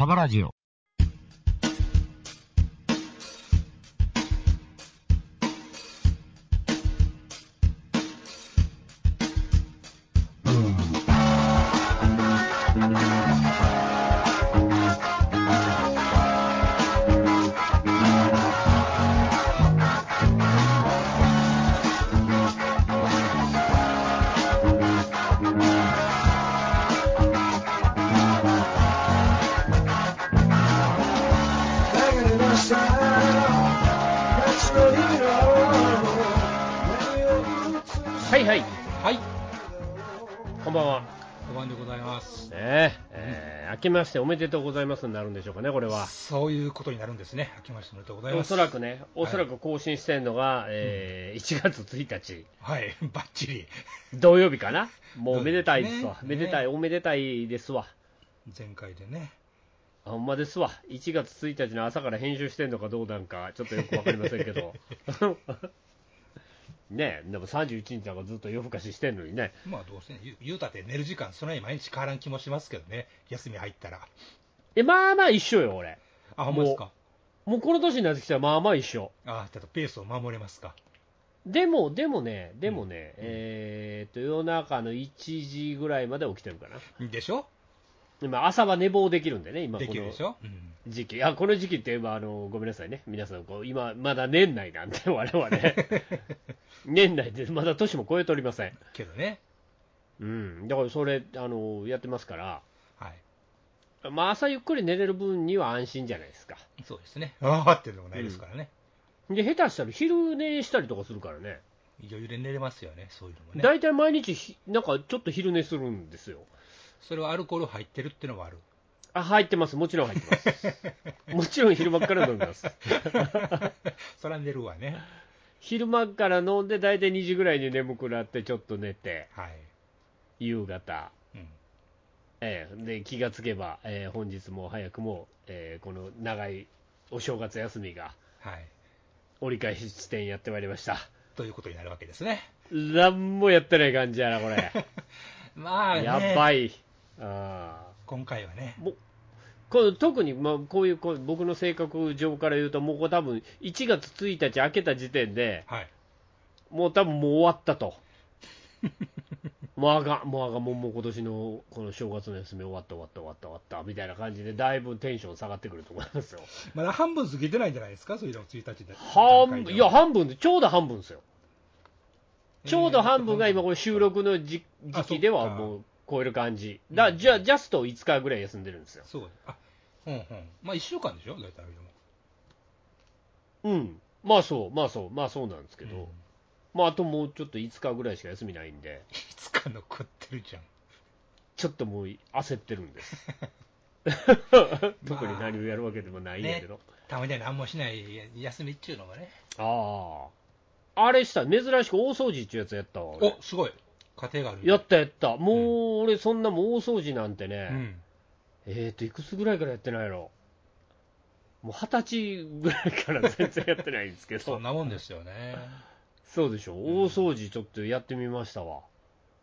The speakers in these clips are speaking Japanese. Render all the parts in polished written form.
サバラジオ。 はいはい。 はい、 こんばんは。 5番でございます。 明けましておめでとうございますになるんでしょうかね、これは。 そういうことになるんですね。明けましておめでとうございます。 おそらくね、おそらく更新してるのが、1月1日。 はい、バッチリ。 土曜日かな。もうおめでたいですわ。 ねめでたい、おめでたいですわ。 前回でね。 ほんまですわ。1月1日の朝から編集してんのかどうなんか、ちょっとよくわかりませんけど。ねえ、でも31日なんかずっと夜更かししてんのにね。 まあどうせ、言うたって寝る時間、そんなに毎日変わらん気もしますけどね。休み入ったら。 まあまあ一緒よ、俺。 あ、ほんまですか。 もうこの年になってきたらまあまあ一緒。 あ、ちょっとペースを守れますか。 でもね、夜中の1時ぐらいまで起きてるかな。 でしょ。 今、朝は寝坊できるんでね、今、このできるでしょ。 時期。この時期って、ごめんなさいね、皆さん、今、まだ年内なんで、我々。年内で、まだ年も超えておりません。 けどね。 うん、だからそれ、やってますから、 はい。 まあ、朝ゆっくり寝れる分には安心じゃないですか。 そうですね。ああっていうのもないですからね。 で、下手したら昼寝したりとかするからね。 余裕で寝れますよね、そういうのもね。 大体毎日、なんかちょっと昼寝するんですよ。 それはアルコール入ってるっていうのもある。 入ってます、もちろん入ってます。もちろん昼間から飲みます。 そら寝るわね。 昼間から飲んで、大体2時ぐらいに眠くなって、ちょっと寝て、 はい。 夕方、 うん。 で気がつけば、本日も早くも、この長いお正月休みがはい。 折り返し地点やってまいりました。 ということになるわけですね。 なんもやってない感じやな、これ。 まあね。 やばい。 今回はね。 特に、こういう僕の性格上から言うと、もうこれ多分1月1日明けた時点で、 はい。 もう多分もう終わったと。もうあかん、もう今年のこの正月の休み終わったみたいな感じで、だいぶテンション下がってくると思いますよ。 まだ半分過ぎてないんじゃないですか、そういうの1日で。 いや、半分で、ちょうど半分ですよ。ちょうど半分が今、これ収録の時期ではもう超える感じ。じゃあ、ジャスト5日ぐらい休んでるんですよ。 そう。まあ1週間でしょ、大体あれでも。 うん。まあそうなんですけど、あともうちょっと5日ぐらいしか休みないんで、 いつか残ってるじゃん。 ちょっともう焦ってるんです。特に何をやるわけでもないんやけど。 たまには何もしない休みっちゅうのもね。 あれした、珍しく大掃除っていうやつやったわ。 お、すごい。家庭がある。 やった。もう、俺そんなもう大掃除なんてね、いくつぐらいからやってないの？もう20歳ぐらいから全然やってないんですけど。 そんなもんですよね。 そうでしょ、大掃除ちょっとやってみましたわ。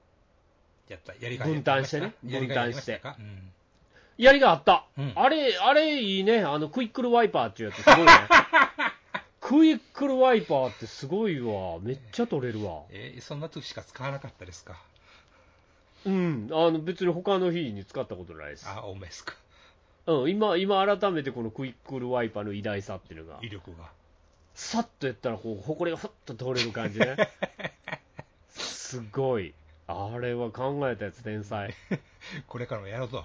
分担してね。分担して。やりがあった。あれいいね。クイックルワイパーっていうやつすごいね。クイックルワイパーってすごいわ。めっちゃ取れるわ。 そんな時しか使わなかったですか？ うん。別に他の日に使ったことないです。 おめですか。 今改めてこのクイックルワイパーの偉大さっていうのが。 威力が。 さっとやったらこう、ほこりがふっと通れる感じね。すごい。あれは考えたやつ天才。 これからもやろうと。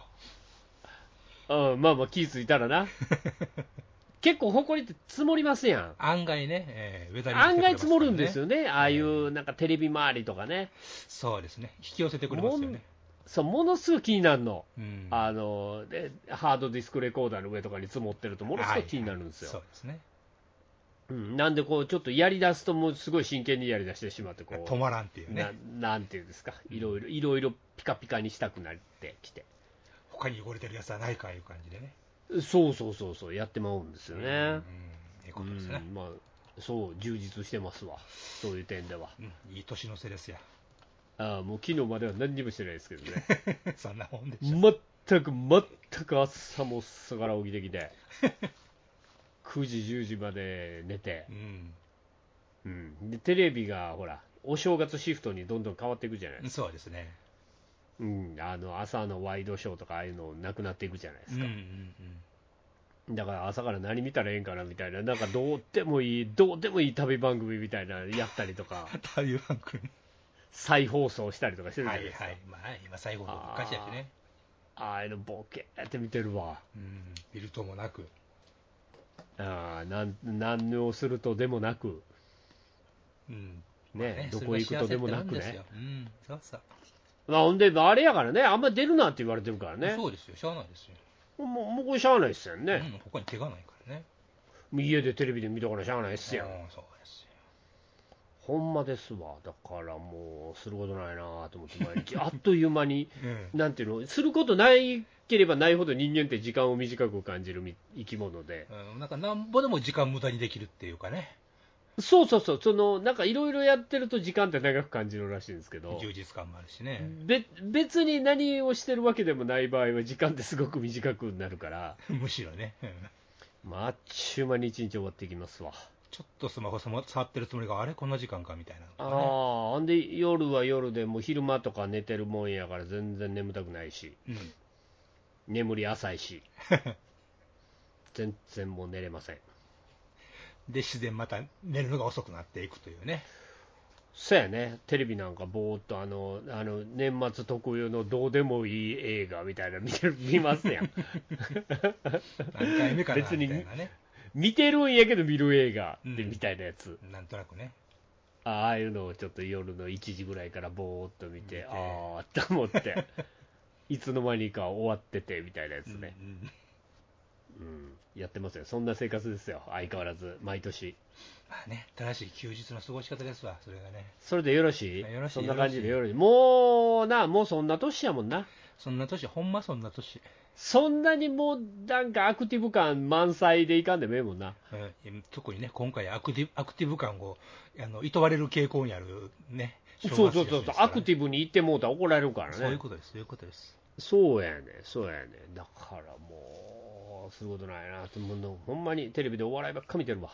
気ぃついたらな。結構ほこりって積もりますやん。 案外ね、 案外積もるんですよね。ああいうなんかテレビ周りとかね。 そうですね。引き寄せてくれますよね。 そう、ものすごい気になるの。ハードディスクレコーダーの上とかに積もってるとものすごい気になるんですよ。 そうですね。 なんでこうちょっとやりだすともうすごい真剣にやりだしてしまってこう止まらんっていうね。 なんていうんですか、いろいろピカピカにしたくなってきて。 他に汚れてるやつはないかいう感じでね。 そうやってまうんですよね。 いいことですね。 そう充実してますわ。そういう点では。 いい年の瀬ですや。 もう昨日までは何にもしてないですけどね。 そんなもんでしょ。 全く朝も朝から起きてきて9時10時まで寝て、でテレビがほらお正月シフトにどんどん変わっていくじゃないですか。そうですね。 朝のワイドショーとかああいうのなくなっていくじゃないですか。だから朝から何見たらええんかなみたいな、なんかどうでもいい旅番組みたいなやったりとか旅番組再放送したりとかしてるじゃないですか。 まあ今再放送ばっかりやしね。 ああいうのボケーって見てるわ。 見るともなく。 何をするとでもなく。どこ行くとでもなくね。 そうそう。 ほんで、あれやからね、あんま出るなって言われてるからね。 そうですよ、しゃあないですよ。 もうこれしゃあないっすよね。 他に手がないからね。 家でテレビで見たからしゃあないっすよ。 そうですよ。 ほんまですわ。だからもう、することないなと思って、毎日、あっという間に、なんていうの、することないければないほど人間って時間を短く感じる生き物で。 なんかなんぼでも時間無駄にできるっていうかね。 そう、なんかいろいろやってると時間って長く感じるらしいんですけど、 充実感もあるしね。 別に何をしてるわけでもない場合は時間ってすごく短くなるからむしろね、 あっちゅう間に一日終わっていきますわ。 ちょっとスマホ触ってるつもりがあれこんな時間かみたいな、 ほんで夜は夜でもう昼間とか寝てるもんやから全然眠たくないし、眠り浅いし全然もう寝れません。 で自然また寝るのが遅くなっていくというね。 そうやね、テレビなんかぼーっと年末特有のどうでもいい映画みたいな見ますやん何回目かなみたいなね。 別に見てるんやけど見る映画ってみたいなやつ、 なんとなくね。 ああいうのをちょっと夜の1時ぐらいからぼーっと見て、ああと思っていつの間にか終わっててみたいなやつね。やってますよ。そんな生活ですよ、相変わらず毎年。 まあね、正しい休日の過ごし方ですわ、それがね。 それでよろしい？ よろしい。 そんな感じでよろしい。もうそんな年やもんな。 そんな年、ほんまそんな年。 そんなにもうなんかアクティブ感満載でいかんでもええもんな。 特にね、今回アクティブ感をいとわれる傾向にあるね。 そう、アクティブに行ってもうたら怒られるからね。 そういうことです。 そうやね。だからもうすることないなと思うの。ほんまにテレビでお笑いばっか見てるわ。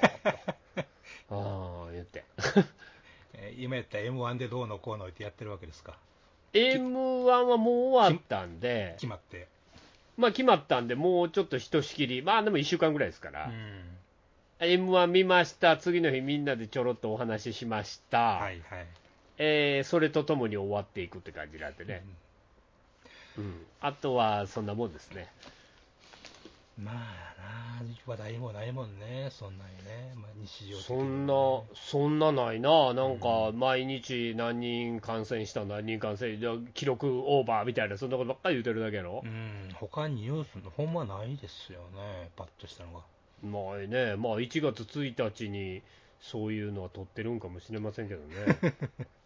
言って今やったら M1 でどうのこうのってやってるわけですか。 M1 はもう終わったんで、決まったんで、もうちょっとひとしきり、でも1週間ぐらいですから、M1 見ました、次の日みんなでちょろっとお話ししました、それとともに終わっていくって感じなんでね、あとはそんなもんですね。 まあな、話題もないもんね、そんなんね、日常的に、ね、そんなないな、なんか毎日何人感染した、記録オーバーみたいな、そんなことばっかり言うてるだけやろ。 他にニュースのほんまないですよね、パッとしたのが。 ないね、1月1日にそういうのは撮ってるんかもしれませんけどね。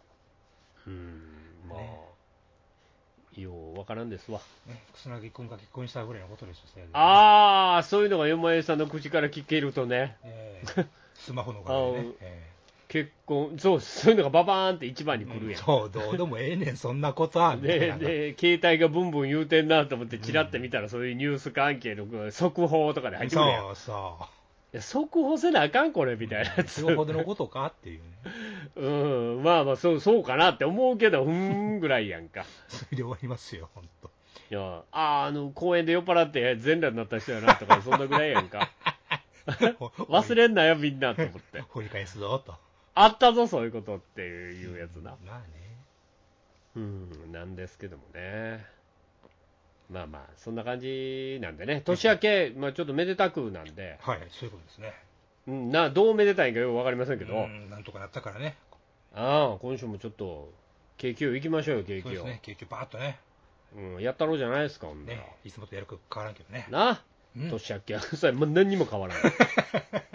よう分からんですわ。 草薙君が結婚したぐらいのことですよね。 そういうのがよもえさんの口から聞けるとね。 スマホの側でね。 結婚、そういうのがババーンって一番に来るやん。 どうでもええねん、そんなことは。 で、携帯がブンブン言うてんなと思って、チラって見たら、そういうニュース関係の速報とかで入ってくるやん。速報せなあかんこれみたいなやつ。 速報でのことかっていうね。そうかなって思うけど、ぐらいやんか。 それで終わりますよ、ほんと。 いや、公園で酔っ払って全裸になった人やなとか、そんなぐらいやんか。忘れんなよ、みんなと思って。 掘り返すぞと。 あったぞ、そういうことっていうやつな。 まあね。 なんですけどもね。そんな感じなんでね、年明け、ちょっとめでたくなんで、 はい、そういうことですね。 どうめでたいんかよく分かりませんけど、 なんとかなったからね。 今週もちょっと、景気を行きましょうよ、景気を。 そうですね、景気をバーッとね。 やったろうじゃないですか、ほんね。いつもとやること変わらんけどね。 年明けは、何にも変わらない。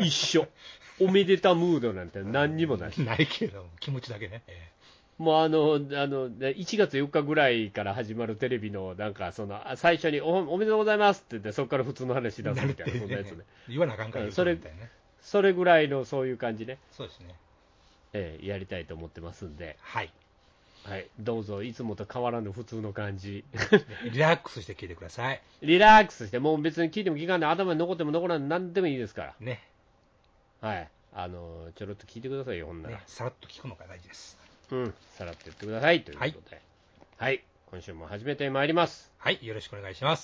一緒。おめでたムードなんて何にもないし。 ないけど、気持ちだけね。 もう1月4日ぐらいから始まるテレビの、なんか、最初におめでとうございますって言って、そこから普通の話し出すみたいな、そんなやつね。 言わなあかんから言うそれぐらいのそういう感じね。 そうですね。 やりたいと思ってますんで。 はい。 はい、どうぞいつもと変わらぬ普通の感じリラックスして聞いてください。 リラックスして、もう別に聞いても聞かんで頭に残っても残らんで何でもいいですからね。 はい、ちょろっと聞いてくださいよ、ほんなら、 ね、さらっと聞くのが大事です。 うん、さらっと言ってくださいということで、はい、今週も始めてまいります。 はい、よろしくお願いします。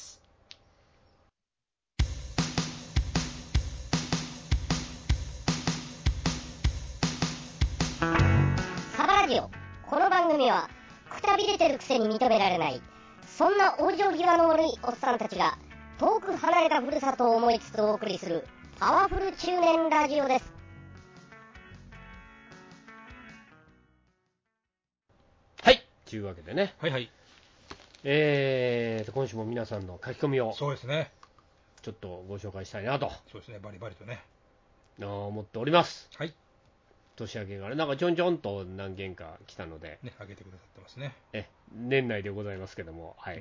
サバラジオ。この番組はくたびれてるくせに認められない、そんな往生際の悪いおっさんたちが遠く離れたふるさとを思いつつお送りするパワフル中年ラジオです。 はい、というわけでね、 はいはい。 今週も皆さんの書き込みをそうですね。 ちょっとご紹介したいなとそうですね、バリバリとね。 思っております。 はい。 年明けからなんかちょんちょんと何件か来たので、 ね、上げてくださってますね。 年内でございますけども、はい。 うん、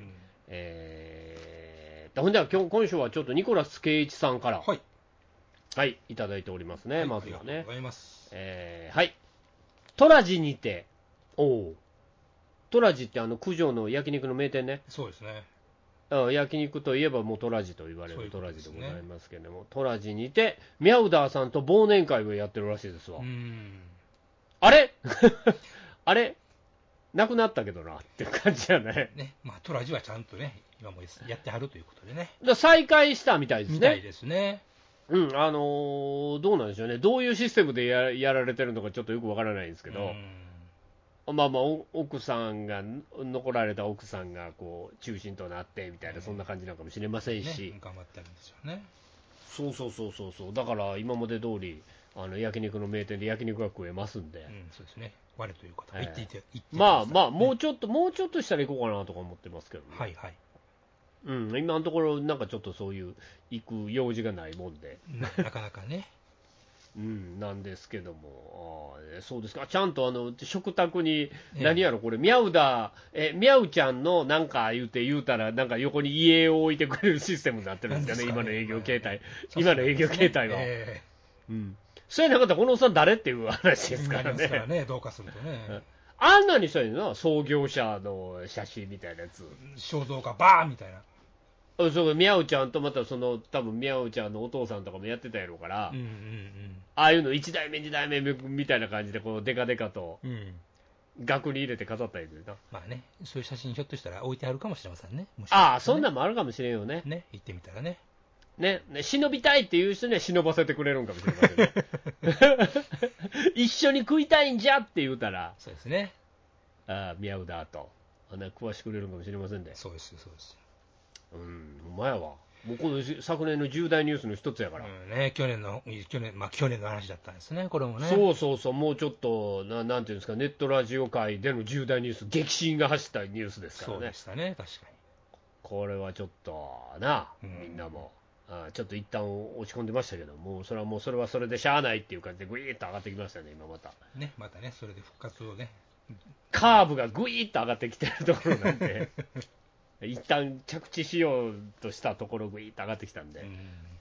ほんでは今週はちょっとニコラス圭一さんから、 はい、 はい、いただいておりますね、 はい、 まずはね。 ありがとうございます。 はい。トラジにて、トラジって九条の焼肉の名店ね。 そうですね。 焼肉といえばもうトラジと言われるトラジでございまますけれども、トラジにてミャウダーさんと忘年会をやってるらしいですわ。あれあれなくなったけどなっていう感じじゃない、 ね、まあ、トラジはちゃんとね、今もやってはるということでね。 再開したみたいですね。 みたいですね。 うん、どうなんでしょうね、どういうシステムでやられてるのかちょっとよくわからないんですけど、まあまあ、奥さんが、残られた奥さんがこう中心となってみたいな、そんな感じなのかもしれませんし、 ね、頑張ってるんですよね。 そう、だから今まで通り、焼肉の名店で焼肉が食えますんで、 そうですね、我という方が言っていて、 まあまあ、もうちょっとしたら行こうかなとか思ってますけどね。 はいはい。 うん、今のところ、なんかちょっとそういう行く用事がないもんで、 なかなかね。 なんですけども、そうですか、ちゃんと食卓に、何やろ、これ、ミャウちゃんのなんか言うたら、なんか横に家を置いてくれるシステムになってるんですかね、今の営業形態、今の営業形態は。そうやなかったら、このおっさん誰っていう話ですからね。 どうかするとね。 あんなにしたいの創業者の写真みたいなやつ。 肖像画バーンみたいな。 そう、ミャウちゃんとまた多分ミャウちゃんのお父さんとかもやってたやろうから、ああいうの1代目、2代目みたいな感じで、こうデカデカと、額に入れて飾ったりするな。 まあね、そういう写真ひょっとしたら置いてあるかもしれませんね。 そんなんもあるかもしれんよね。 ね、行ってみたらね。 ね、忍びたいっていう人には忍ばせてくれるんかもしれませんね。一緒に食いたいんじゃって言うたら、 そうですね。 ミャウダーと、食わしてくれるかもしれませんね。 そうですよ。 お前は。もうこの昨年の重大ニュースの一つやから。 去年の話だったんですね、これもね。 そう、もうちょっと、なんていうんですか、ネットラジオ界での重大ニュース、激震が走ったニュースですからね。 そうでしたね、確かに。 これはちょっとみんなも。ちょっと一旦落ち込んでましたけど、もうそれはそれでしゃあないっていう感じで、ぐいーっと上がってきましたね、今また。 またね、それで復活をね。 カーブがぐいーっと上がってきてるところなんで、一旦着地しようとしたところ、ぐいーっと上がってきたんで、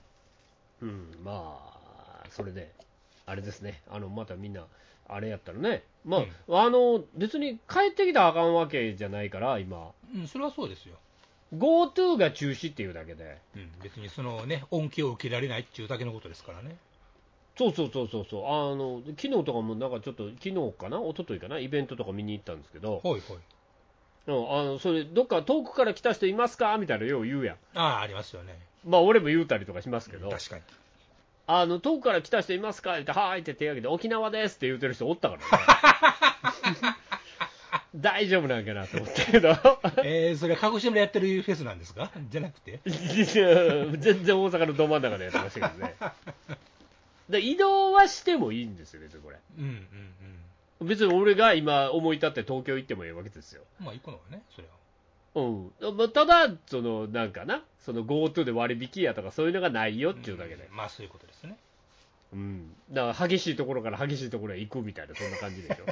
まあ、それで、あれですね、またみんな、あれやったらね、まあ、別に帰ってきたらあかんわけじゃないから、今。 それはそうですよ。 GoTo が中止っていうだけで、 別にそのね、恩恵を受けられないっていうだけのことですからね。 そう、昨日とかもなんかちょっと、昨日かな、一昨日かな、イベントとか見に行ったんですけど、それ、どっか遠くから来た人いますかみたいな、よう言うやん。 ありますよね。 まあ、俺も言うたりとかしますけど、 確かに。 遠くから来た人いますかって、はーいって手挙げて、沖縄ですって言うてる人おったからね。大丈夫なんかなと思ったけど。 それは鹿児島でやってるフェスなんですかじゃなくて全然大阪のど真ん中でやってましたけどね。で移動はしてもいいんですよ、別にこれ。別に俺が今思い立って東京行ってもいいわけですよ。 まあ行くのはね、それは。 ただ、なんかな、GoTo で割引やとかそういうのがないよっていうだけで。 まあそういうことですね。 だから激しいところから激しいところへ行くみたいな、そんな感じでしょ。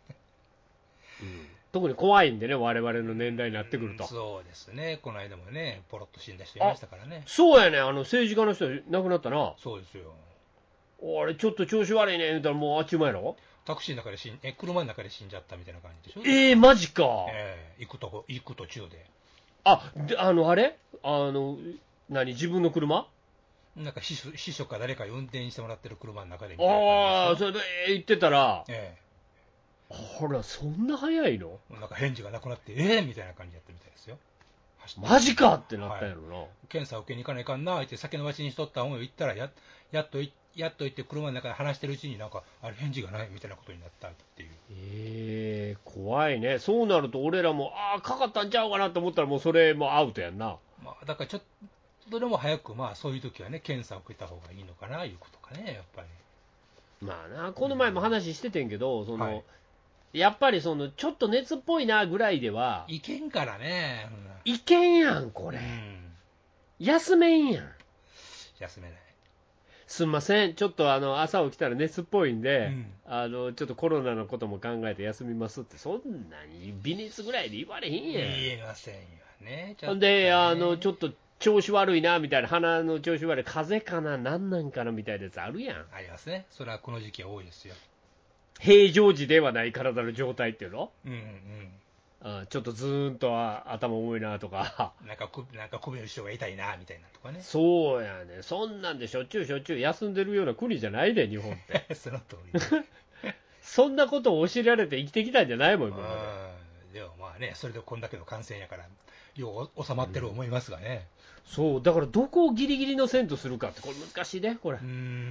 特に怖いんでね、我々の年代になってくると。 そうですね、この間もね、ポロッと死んだ人いましたからね。 そうやね、政治家の人亡くなったな。 そうですよ。 あれ、ちょっと調子悪いね言うたら、もうあっちゅう間やろ。 タクシーの中で車の中で死んじゃったみたいな感じでしょ。 マジか。 行く途中で。 あれ自分の車なんか秘書か誰かに運転してもらってる車の中で。 それで行ってたら、ほら、そんな早いの？ なんか返事がなくなって、みたいな感じだったみたいですよ。 マジかってなったんやろな。 検査を受けに行かないかんなって先延ばしにしとった思いを言ったら、やっと行って車の中で話してるうちになんか返事がないみたいなことになったっていう。 怖いね。そうなると俺らもかかったんちゃうかなと思ったらもうそれもアウトやんな。 だからちょっとでも早くそういう時はね検査を受けた方がいいのかないうことかね、やっぱり。 この前も話しててんけど、やっぱりちょっと熱っぽいなぐらいではいけんからね。 いけんやんこれ、休めんやん。 休めない。 すんません、ちょっと朝起きたら熱っぽいんで、ちょっとコロナのことも考えて休みますって、そんなに微熱ぐらいで言われへんやん。 言えませんよね。 ほんで、ちょっと調子悪いなみたいな、鼻の調子悪い、風邪かな、なんなんかなみたいなやつあるやん。 ありますね。それはこの時期は多いですよ。 平常時ではない体の状態っていうの、ちょっとずーんと頭重いなとかなんか首の人が痛いなみたいなとかね。 そうやね。そんなんでしょっちゅう休んでるような国じゃないで、日本ってその通りそんなことを教えられて生きてきたんじゃないもん、今までもそれでこんだけの感染やからよう収まってる思いますがね。 そうだからどこをギリギリの線とするかって、これ難しいね、これ。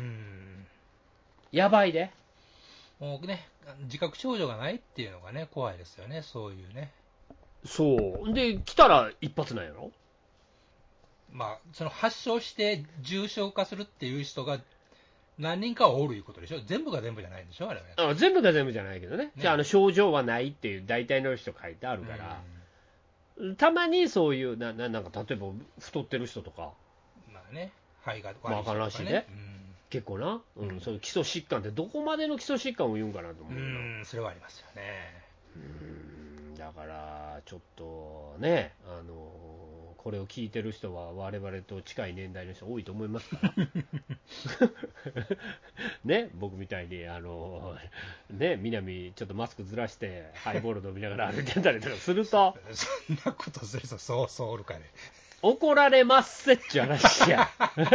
やばいで。 もうね、自覚症状がないっていうのがね、怖いですよね、そういうね。 そうで、来たら一発なんやろ。 その発症して重症化するっていう人が何人かはおるいうことでしょ。全部が全部じゃないんでしょ、あれは。 全部が全部じゃないけどね。じゃあ、症状はないっていう大体の人書いてあるから、たまにそういうなんか例えば太ってる人とか、 肺が悪い人とかね、 らしいね。結構な、そういう基礎疾患ってどこまでの基礎疾患を言うんかなと思うけど、 それはありますよね。 だからちょっとね、これを聞いてる人は我々と近い年代の人多いと思いますからね、僕みたいに南ちょっとマスクずらしてハイボール飲みながら歩いてたりとかするとそんなことする人そうおるかね。 怒られますせっちゅう話や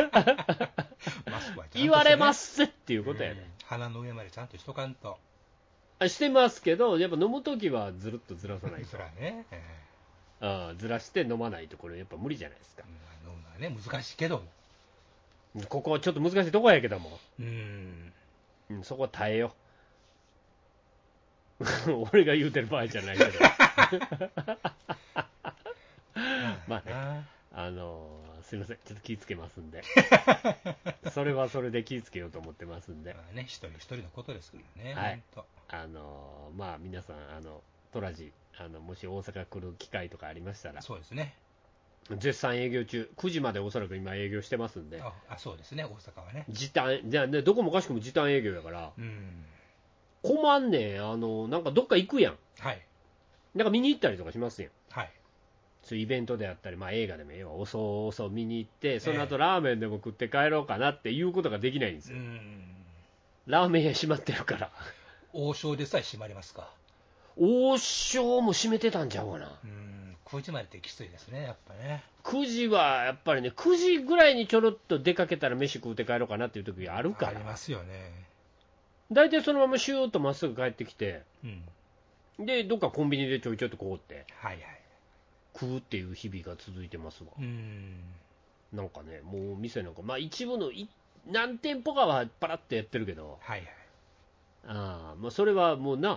言われますせっていうことやね。 鼻の上までちゃんとしとかんと。 してますけど、やっぱ飲むときはずるっとずらさないと。 そらね、 ずらして飲まないとこれやっぱ無理じゃないですか。 飲むのはね難しいけども、 ここはちょっと難しいとこやけども、そこは耐えよ俺が言うてる場合じゃないけどすいません、ちょっと気ぃつけますんでそれはそれで気ぃつけようと思ってますんで、 一人一人のことですからね。 はい、皆さんトラジもし大阪来る機会とかありましたら、 そうですね、 絶賛営業中、9時までおそらく今営業してますんで。 そうですね、大阪はね時短じゃあね、どこもかしくも時短営業やから、困んねん。なんかどっか行くやん、なんか見に行ったりとかしますやん、そういうイベントであったり、映画でもええわ、おそ見に行って、その後ラーメンでも食って帰ろうかなっていうことができないんですよ。ラーメン屋閉まってるから。 王将でさえ閉まりますか。 王将も閉めてたんちゃうかな。 9時までってきついですね、やっぱね。 9時はやっぱりね、9時ぐらいにちょろっと出かけたら飯食うて帰ろうかなっていう時があるから。 ありますよね。 大体そのままシューッとまっすぐ帰ってきて、でどっかコンビニでちょいちょいとこうって、食うっていう日々が続いてますわ。なんかね、もう店なんか、一部の何店舗かはパラッとやってるけど、それはもうな、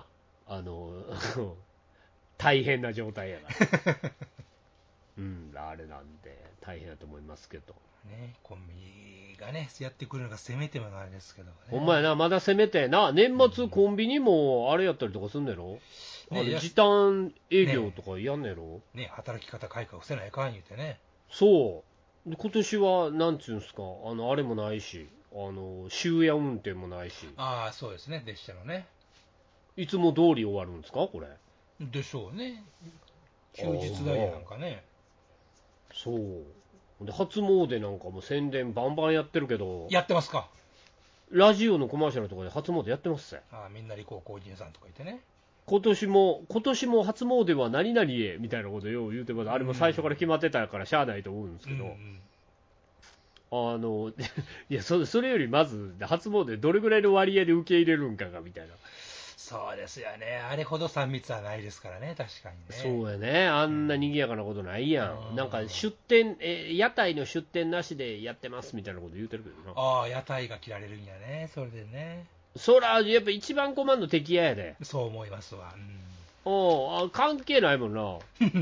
大変な状態やからあれなんで大変だと思いますけどね。コンビニがねやってくるのがせめてものあれですけどね。 ほんまやな、まだせめてな、年末コンビニもあれやったりとかすんねやろ、時短営業とかやんねやろね、働き方改革せないかん言うてね。 そう今年はなんちゅうんすか、あれもないし、終夜運転もないし。 そうですね、列車のね。 いつも通り終わるんですか、これ。 でしょうね。休日だけなんかね。 そう。。で初詣なんかも宣伝バンバンやってるけど。 やってますか。 ラジオのコマーシャルとかで初詣やってますぜ。 みんなで行こう、個人さんとか言ってね。 今年も初詣は何々へみたいなことをよう言うてます。あれも最初から決まってたからしゃあないと思うんですけど、いやそれよりまず初詣どれぐらいの割合で受け入れるんかがみたいな。 そうですよね、あれほど3密はないですからね、確かにね。 そうやね、あんな賑やかなことないやん。なんか出店、屋台の出店なしでやってますみたいなこと言うてるけどな。 屋台が切られるんやね、それでね。 そら、やっぱ一番困るの敵屋やで。 そう思いますわ。 関係ないもんな。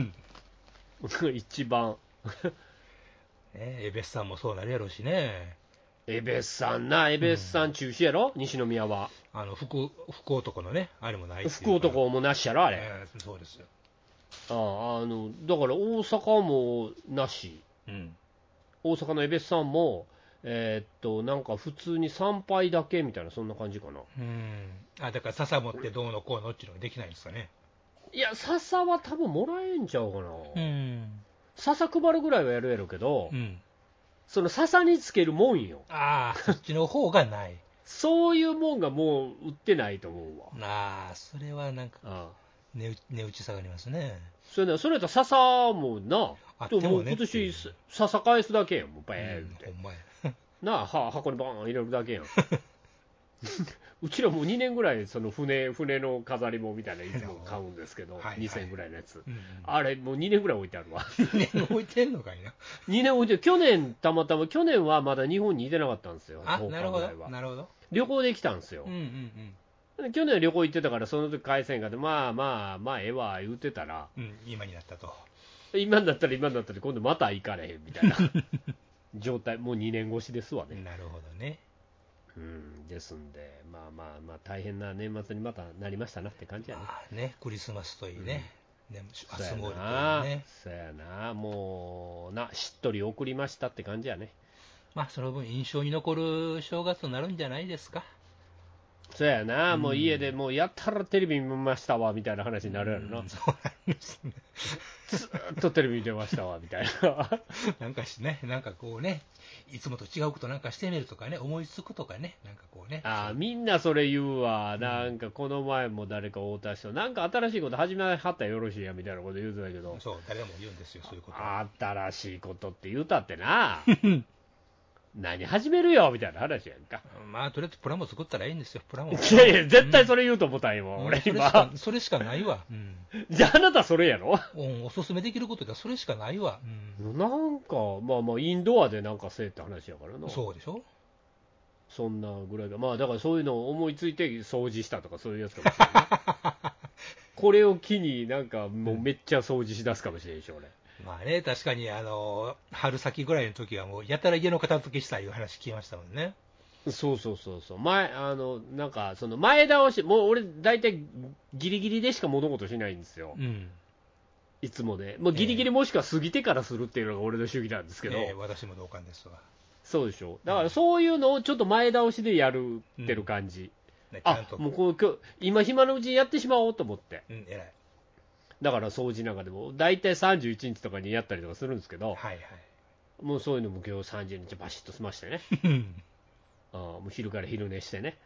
一番。 江別さんもそうなるやろうしね。 江別さん中止やろ、西宮は。 福男のね、あれもないっていう福男もなしやろ、あれ。 そうですよ。 だから大阪もなし。大阪の江別さんも、なんか普通に参拝だけみたいな、そんな感じかな。 だから笹持ってどうのこうのっていうのができないんですかね。 いや、笹は多分もらえんちゃうかな。笹配るぐらいはやるやろうけど、その笹につけるもんよ。 そっちの方がない。 そういうもんがもう売ってないと思うわ。それはなんか値打ち下がりますね。 それやったら笹もな、もう今年笹返すだけやん、もうバーンって。箱にバーン入れるだけやん。うちらもう2年ぐらいその船の飾りもみたいないつも買うんですけど、2000円ぐらいのやつ、あれもう2年ぐらい置いてあるわ。 2年置いてんのかいな。 2年置いてる。去年はまだ日本にいてなかったんですよ。 なるほど。 旅行で来たんですよ。去年旅行行ってたからその時返せんかってまあええわ言ってたら、 今になったと。 今になったら今度また行かれへんみたいな状態。もう2年越しですわね。 なるほどね。 ですんで、まあ大変な年末にまたなりましたなって感じやね。 クリスマスといいね、 そうやな、もうしっとり送りましたって感じやね。 その分印象に残る正月になるんじゃないですか。 そうやな、もう家でもうやったらテレビ見ましたわみたいな話になるやろな。 そうなんですね。 ずっとテレビ見てましたわみたいな。 なんかこうね、いつもと違うことなんかしてみるとかね、思いつくとかね、なんかこうね。 みんなそれ言うわ。なんかこの前も誰か太田氏となんか新しいこと始めはったらよろしいやみたいなこと言うてたけど。 そう、誰でも言うんですよ、そういうこと。 新しいことって言うたってな。何始めるよみたいな話やんか。 とりあえずプラモ作ったらいいんですよ、プラモ。 いやいや、絶対それ言うと思ったんよ、俺今。 それしかないわ。 じゃああなたそれやろ。 おすすめできることがそれしかないわ。 なんか、インドアでなんかせえって話やからな。 そうでしょ。 そんなぐらいが。だからそういうのを思いついて掃除したとかそういうやつかもしれない。これを機になんかもうめっちゃ掃除しだすかもしれんし、俺。 確かに春先ぐらいの時はもうやたら家の片付けしたいう話聞きましたもんね。 そうなんかその前倒し、もう俺大体ギリギリでしか物事しないんですよ。いつもね、もうギリギリもしくは過ぎてからするっていうのが俺の主義なんですけど。 私も同感ですわ。 そうでしょ。だからそういうのをちょっと前倒しでやるってる感じ。もう今暇のうちにやってしまおうと思って。 偉い。 だから掃除なんかでも大体31日とかにやったりとかするんですけど、もうそういうのも今日30日バシッと済ましてね。もう昼から昼寝してね。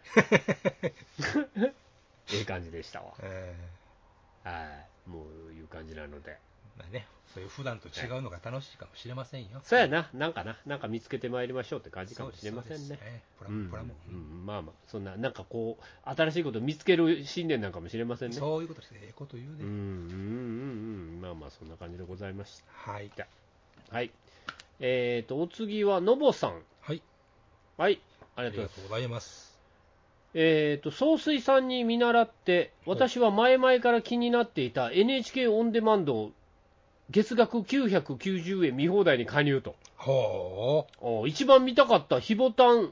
ええ感じでしたわ。もういう感じなので。 そういう普段と違うのが楽しいかもしれませんよ。 そうやな、なんか見つけてまいりましょうって感じかもしれませんね。 プラモ。 そんな、なんかこう、新しいことを見つける新年なんかもしれませんね。 そういうことですね。ええこと言うね。 そんな感じでございました。 はい。 はい。お次は、のぼさん。 はい。 はい。ありがとうございます。総帥さんに見習って、私は前々から気になっていた NHK オンデマンド月額990円見放題に加入と。一番見たかったボタン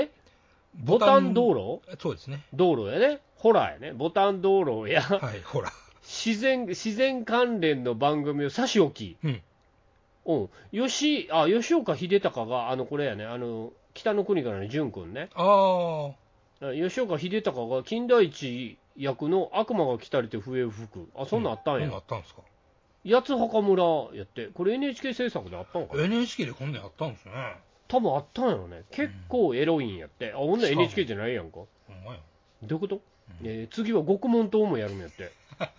道路。 そうですね。 道路やね。ホラーやね。ボタン道路や、 ホラー。 自然関連の番組を差し置き。吉岡秀隆が、これやね、北の国からの淳君ね。吉岡秀隆が金田一役の悪魔が来たりて笛を吹く。そんなんあったんや。 あったんですか。 八つ墓村やって、これ NHK 制作であったのかな。 NHK でこんなんやったんですね。 多分あったんやろね。結構エロいんやって。あ、ほんなら NHK じゃないやんか。 ほんまや。 どういうこと、次は獄門島もやるんやって。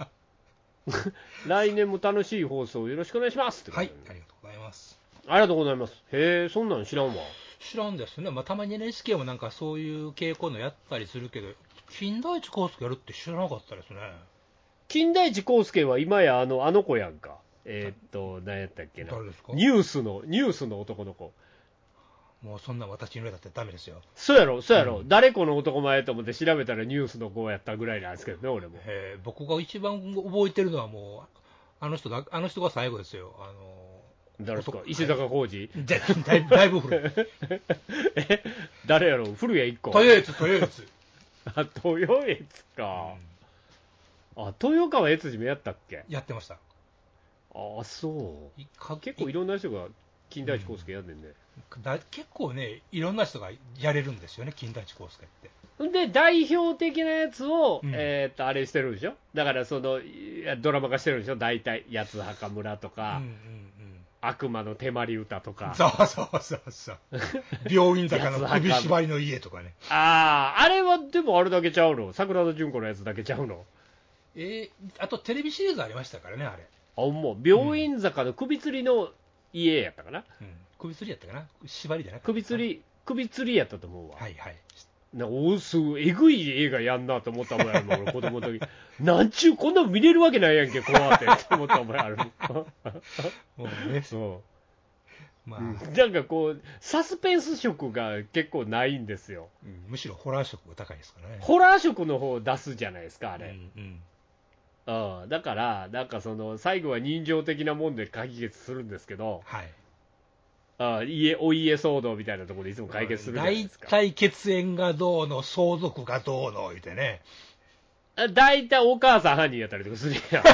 来年も楽しい放送よろしくお願いしますって、 はい、ありがとうございます。 ありがとうございます。へえ、そんなん知らんわ。 知らんですね。まあ、たまに NHK もなんかそういう傾向のやったりするけど、金田一耕助やるって知らなかったですね。 金田一耕助は今やあの子やんか。何やったっけな。 誰ですか？ ニュースの男の子。 もうそんな私に言われたってダメですよ。 そうやろ、誰この男前と思って調べたらニュースの子やったぐらいなんですけどね、俺も。 僕が一番覚えてるのはもう、あの人が最後ですよ。 誰ですか？石坂浩二？ だいぶ古い。 誰やろ？古谷一行。 豊悦。 あ、豊悦か。あ、豊川悦司もやったっけ？ やってました。 あ、そう。結構いろんな人が金田一耕助やんねんね。 結構ね、いろんな人がやれるんですよね、金田一耕助って。 で、代表的なやつを、あれしてるでしょ？だからドラマ化してるでしょ？大体、八つ墓村とか、悪魔の手まり歌とか。 そう。病院坂の首縛りの家とかね。 あれはでもあれだけちゃうの？桜田淳子のやつだけちゃうの？ あとテレビシリーズありましたからね、あれ。 もう病院坂の首吊りの家やったかな？ 首吊りやったかな？縛りじゃなくて。 首吊りやったと思うわ。 はい。 すごいえぐい映画やんなと思ったもんやるもん、俺子供の時。なんちゅう、こんなの見れるわけないやんけ、怖ってって思ったもんやるもん。もうね。そう。まあ、 なんかこう、サスペンス色が結構ないんですよ。 むしろホラー色が高いですからね。 ホラー色の方を出すじゃないですか、あれ。だから、なんか最後は人情的なもんで解決するんですけど、 はい。 お家騒動みたいなところでいつも解決するじゃないですか。 大体血縁がどうの、相続がどうの、言うてね。 大体お母さん犯人やったりとかするやん。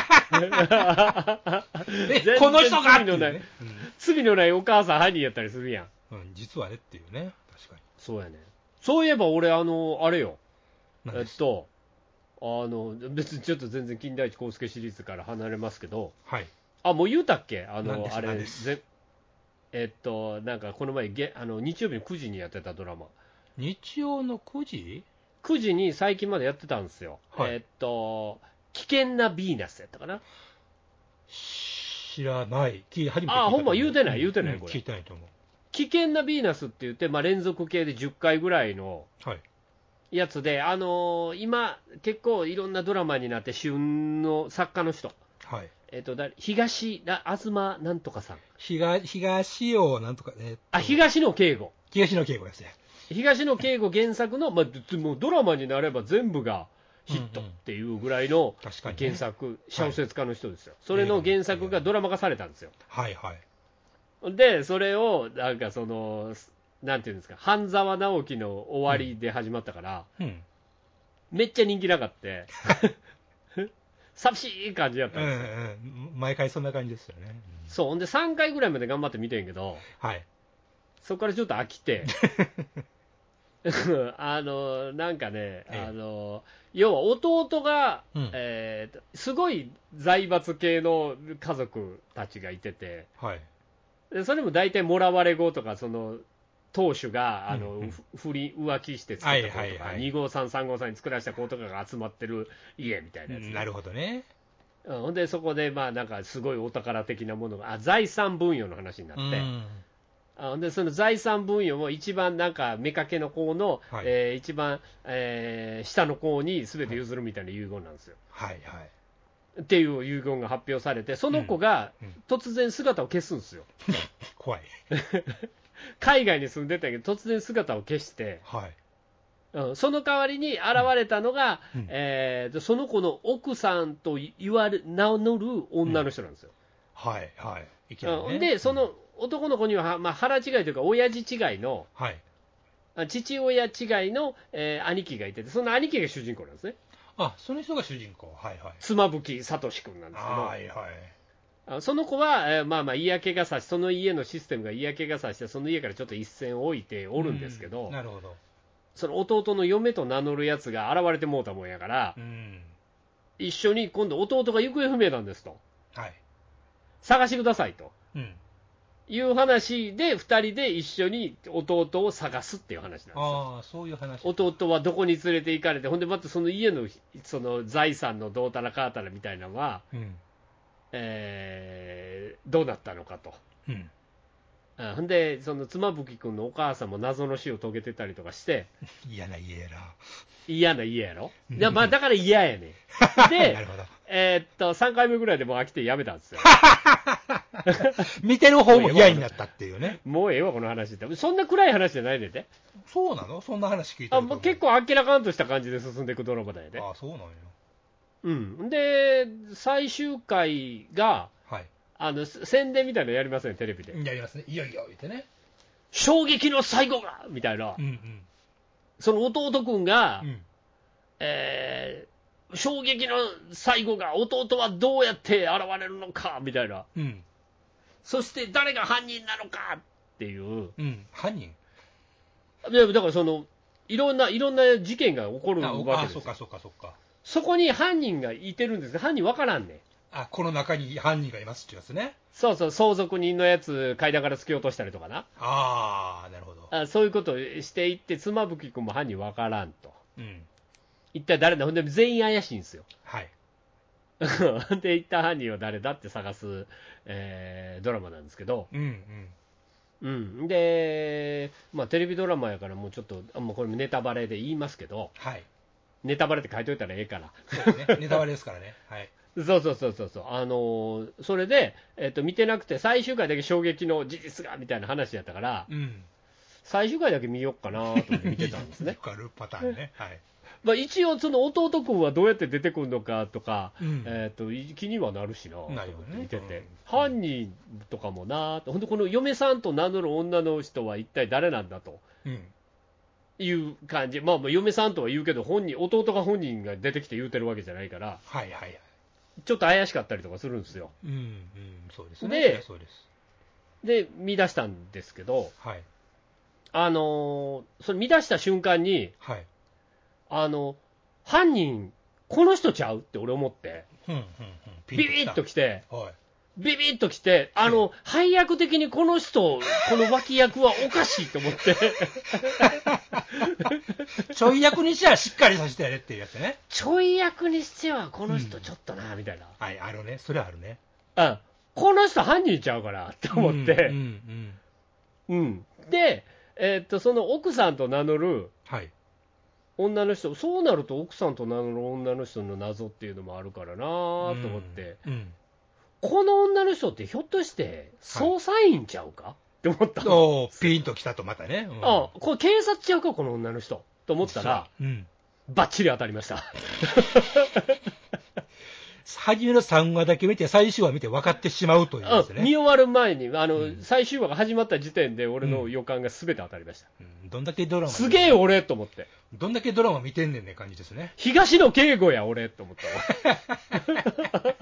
この人がっていうね、 罪のないお母さん犯人やったりするやん。 実はねっていうね、確かに。 そうやね。そういえば俺、あれよ。別にちょっと全然金田一耕助シリーズから離れますけど、 はい。 もう言うたっけ？あれ、なんかこの前日曜日の9時にやってたドラマ。 日曜の9時 ?9 時に最近までやってたんですよ。 はい、 危険なヴィーナスやったかな？ 知らない。初めて聞いた。 ほんま言うてない、これ。 聞いてないと思う。 危険なヴィーナスって言って、連続系で10回ぐらいのやつで、今、結構いろんなドラマになって旬の作家の人。 はい。 東なんとかさん。 東尾なんとかね。 東野圭吾。 東野圭吾ですね。 東野圭吾原作の、もうドラマになれば全部がヒットっていうぐらいの原作、小説家の人ですよ。それの原作がドラマ化されたんですよ。 はいはい。 で、それを、なんかなんていうんですか、半沢直樹の終わりで始まったから、めっちゃ人気なかった。寂しい感じやったんですよ。 毎回そんな感じですよね。 そう、ほんで3回ぐらいまで頑張って見てんけど、 はい、 そこからちょっと飽きて、なんかね、要は弟が、すごい財閥系の家族たちがいてて、 はい、 でそれも大体もらわれ子とか、当主が浮気して作った子とか、2号さん、3号さんに作らせた子とかが集まってる家みたいなやつ、 なるほどね。 ほんで、そこで、なんかすごいお宝的なものが、財産分与の話になって、でその財産分与も一番なんか妾の子の、一番、下の子に全て譲るみたいな遺言なんですよ。 はいはい。 っていう遺言が発表されて、その子が突然姿を消すんですよ。 怖い。 海外に住んでたけど突然姿を消して、その代わりに現れたのが、その子の奥さんと名乗る女の人なんですよ。 はいはい。 でその男の子には、腹違いというか親父違いの、父親違いの、兄貴がいてて、その兄貴が主人公なんですね。 その人が主人公。はいはい。 妻夫木聡君なんですけど、 はいはい。 その子は、嫌気がさし、その家のシステムが嫌気がさして、その家からちょっと一線を置いておるんですけど、 なるほど。 その弟の嫁と名乗るやつが現れてもうたもんやから、一緒に今度弟が行方不明なんですと、探してくださいと、 いう話で、2人で一緒に弟を探すっていう話なんですよ。 ああ、そういう話。 弟はどこに連れて行かれて、ほんでまたその家のその財産のどうたらかあたらみたいなのは、どうなったのかと。ほんで、その妻夫木君のお母さんも謎の死を遂げてたりとかして、 嫌な家やな。 嫌な家やろ。いや、まあだから嫌やねん。で、 なるほど。 3回目ぐらいでもう飽きてやめたんですよ。 見てる方も嫌になったっていうね。 もうええわ、この話って。そんな暗い話じゃないねんて。 そうなの？そんな話聞いてると。 結構あっけらかんとした感じで進んでいくドラマだよね。 ああ、そうなんや。 うん。で、最終回が、 はい。 宣伝みたいなのやりません、テレビで。 やりますね。いよいよ、言ってね。 衝撃の最後がみたいな。その弟くんが、衝撃の最後が、弟はどうやって現れるのかみたいな。そして誰が犯人なのかっていう。 犯人？ だからいろんな事件が起こるわけですよ。 そうか。 そこに犯人がいてるんですけど、犯人わからんねん。 この中に犯人がいますってやつね。 そう、相続人のやつ、階段から突き落としたりとかな。 なるほど。 そういうことをしていって、妻夫木君も犯人わからんと。一体誰だ、ほんで全員怪しいんですよ。 はい。 で、一体犯人は誰だって探す、ドラマなんですけど、で、まあ、テレビドラマやから、もうちょっと、もうこれネタバレで言いますけど、 はい。 ネタバレって書いといたらええから。 そうですね。ネタバレですからね。はい。 そう。それで、見てなくて、最終回だけ衝撃の事実がみたいな話やったから、最終回だけ見よっかなと思って見てたんですね。 わかるパターンね。はい。 まあ一応、その弟君はどうやって出てくるのかとか、気にはなるしなと思って見てて、犯人とかもなと、ほんで、この嫁さんと名乗る女の人は一体誰なんだと。いう感じ、まあ、嫁さんとは言うけど、弟が本人が出てきて言うてるわけじゃないから、ちょっと怪しかったりとかするんですよ。 そうですね。 で、見出したんですけど、それ見出した瞬間に、犯人、この人ちゃうって俺思って、ビビッときて、配役的にこの人、この脇役はおかしいと思って。 ちょい役にしてはしっかりさせてやれっていうやつね。 ちょい役にしてはこの人ちょっとな、みたいな。 はい、あるね。それはあるね。 この人犯人ちゃうからって思って。で、その奥さんと名乗る女の人、そうなると奥さんと名乗る女の人の謎っていうのもあるからなと思って。この女の人ってひょっとして捜査員ちゃうか、って思ったの。 ピンときたとまたね。 これ警察ちゃうかこの女の人と思ったら、バッチリ当たりました。 初めの3話だけ見て最終話見て分かってしまうというですね。 見終わる前に最終話が始まった時点で俺の予感が全て当たりました。 どんだけドラマすげえ俺と思って。 どんだけドラマ見てんねんね感じですね。 東野圭吾や俺と思ったわ。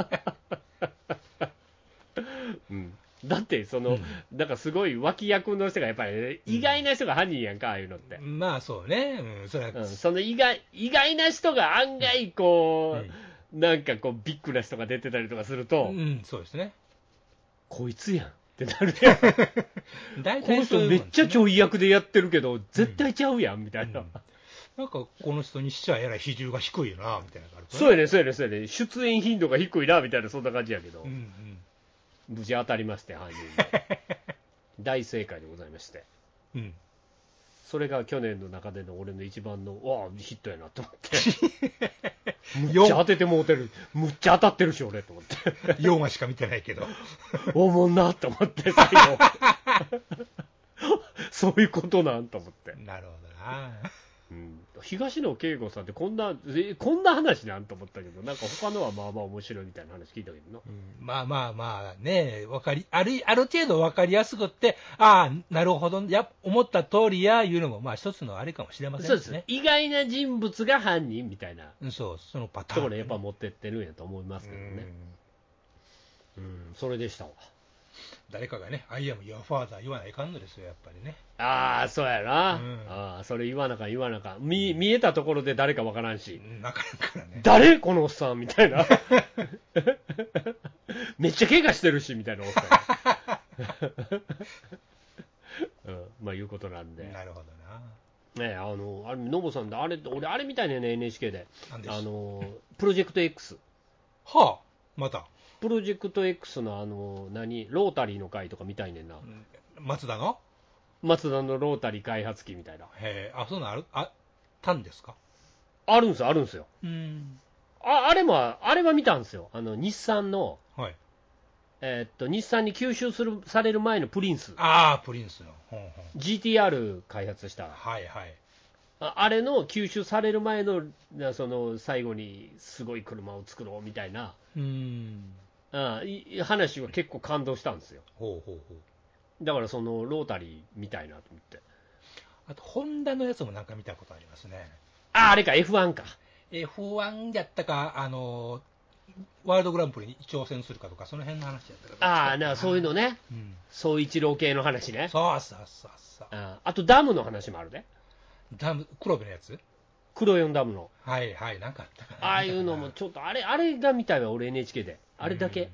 だってなんかすごい脇役の人がやっぱり、意外な人が犯人やんか、ああいうのって。 まあそうね。 その意外な人が案外なんかビッグな人が出てたりとかすると、 そうですね。 こいつやんってなるやん。この人めっちゃちょい役でやってるけど、絶対ちゃうやんみたいな。 なんかこの人にしちゃえらい比重が低いなみたいなのがある。 そうやね。出演頻度が低いなみたいな、そんな感じやけど。無事当たりまして、犯人で。大正解でございまして。それが去年の中での俺の一番の、ヒットやなと思って。むっちゃ当ててもうてる。むっちゃ当たってるし、俺と思って。 4話しか見てないけど。 おもんなと思って、最後。そういうことなんと思って。 なるほどな。 東野圭吾さんってこんな話なんと思ったけど、なんか他のはまあまあ面白いみたいな話聞いたけどな。 まあね、ある程度分かりやすくって、なるほど、思った通りやいうのも、まあ一つのあれかもしれませんね。 そうですね。意外な人物が犯人みたいな。 そのパターン。 ところやっぱ持ってってるんやと思いますけどね。それでしたわ。 誰かがね、I am your father 言わないかんのですよ、やっぱりね。 そうやな。それ言わなかん。見えたところで誰かわからんし。 なかなかね。 誰このおっさんみたいな。めっちゃ怪我してるし、みたいなおっさん。 まあいうことなんで。 なるほどな。ね、あれノボさんで俺あれみたいね NHK でプロジェクト X。 はあ、また。 プロジェクト X のロータリーの会とか見たいねんな。 松田のロータリー開発機みたいな。 へえ、そうなのあったんですか？ あるんですよ。あれは見たんですよ。日産の、 はい。 日産に吸収される前のプリンス。 プリンスの。 GTR 開発した。 はいはい。 あれの吸収される前の、最後にすごい車を作ろうみたいな、話は結構感動したんですよ。だからロータリーみたいなと思って。 あと、ホンダのやつもなんか見たことありますね。 あれか、F1 か。 F1 やったか、ワールドグランプリに挑戦するかとか、その辺の話やったか。そういうのね。総一郎系の話ね。 そう。 あと、ダムの話もあるね。 ダム、黒部のやつ？ 黒4ダムの。 はいはい、なんかあったかな。 ああいうのもちょっと、あれが見たいわ、俺 NHK で。あれだけ。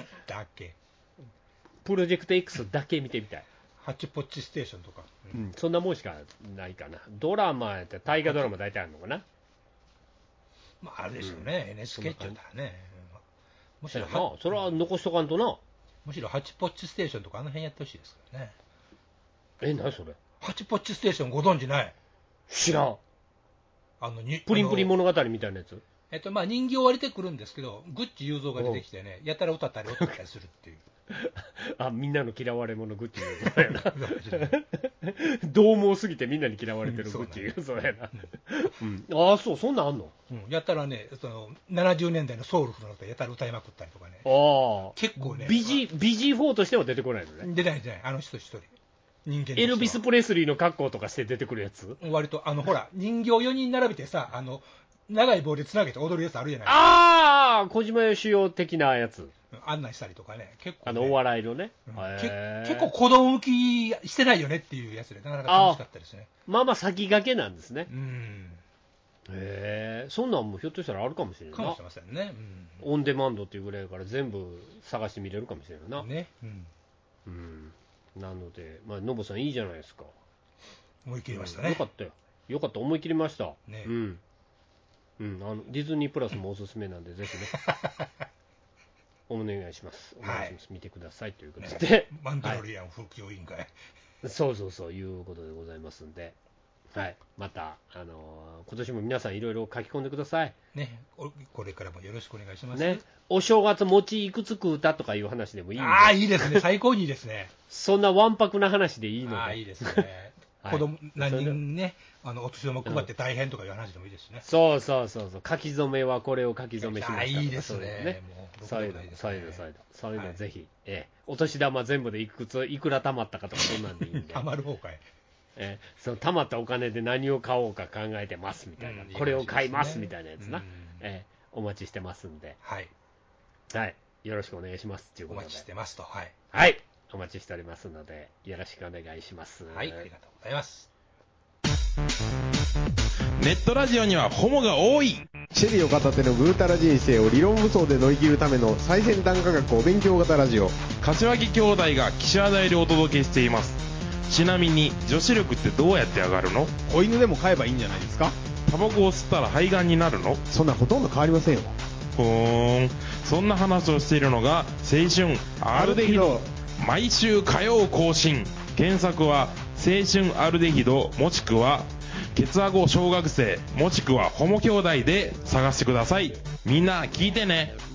プロジェクト X だけ見てみたい。 ハッチポッチステーションとか。 そんなもんしかないかな。ドラマやったら大河ドラマ大体あるのかな。 まあ、あれでしょうね、NHK って言ったらね。 むしろそれは残しとかんとな。 むしろハッチポッチステーションとかあの辺やってほしいですからね。 何それ？ ハッチポッチステーションご存知ない？ 知らん。プリンプリン物語みたいなやつ？ まあ人形は出てくるんですけど、グッチ雄三が出てきてね、やたら歌ったり踊ったりするっていう。 みんなの嫌われ者グッチ雄三やな。獰猛すぎてみんなに嫌われてるグッチ雄三やな。そんなんあんの？ やったらね、70年代のソウルフルの歌やたら歌いまくったりとかね。結構ね。 BG4 としては出てこないのね。 出ない。あの人一人。人間エルビス・プレスリーの格好とかして出てくるやつ？ 割と、ほら、人形4人並べてさ、長い棒でつなげて踊るやつあるじゃないですか。 小島よしお的なやつ。 案内したりとかね、結構、ね。 お笑いのね。 結構子供向きしてないよねっていうやつで、なかなか楽しかったですね。 まあ先駆けなんですね。そんなんもひょっとしたらあるかもしれないな。 かもしれませんね。 オンデマンドっていうぐらいから全部探して見れるかもしれないな。 ね。 なので、ノボさんいいじゃないですか。 思い切りましたね。 よかったよ。思い切りました。 ね。 ディズニープラスもおすすめなんで、ぜひね。お願いします。見てくださいということで。 マンダロリアン復興委員会。 そう、いうことでございますんで。また、今年も皆さんいろいろ書き込んでください。 ね。これからもよろしくお願いします。 ね。お正月餅いくつ食うたとかいう話でもいいんで。 いいですね。最高にいいですね。 そんなわんぱくな話でいいので。 いいですね。子供何人ね、お年玉配って大変とかいう話でもいいですしね。 そう。書き初めはこれを書き初めしましたとか。 いいですね。 そういうのぜひ。お年玉全部でいくら貯まったかとかそんなんでいいんで。 貯まる方かい。 その貯まったお金で何を買おうか考えてますみたいな。これを買いますみたいなやつな。お待ちしてますんで。よろしくお願いしますっていうことで。 お待ちしてますと。 お待ちしておりますので、よろしくお願いします。 ありがとうございます。 ネットラジオにはホモが多い。 シェリーを片手のぐうたら人生を理論武装で乗り切るための最先端科学お勉強型ラジオ。 柏木兄弟が岸和田よりお届けしています。ちなみに女子力ってどうやって上がるの？ 子犬でも飼えばいいんじゃないですか？ タバコを吸ったら肺がんになるの？ そんなほとんど変わりませんよ。 そんな話をしているのが青春アルデヒド。毎週火曜更新。検索は青春アルデヒドもしくはケツアゴ小学生もしくはホモ兄弟で探してください。みんな聞いてね。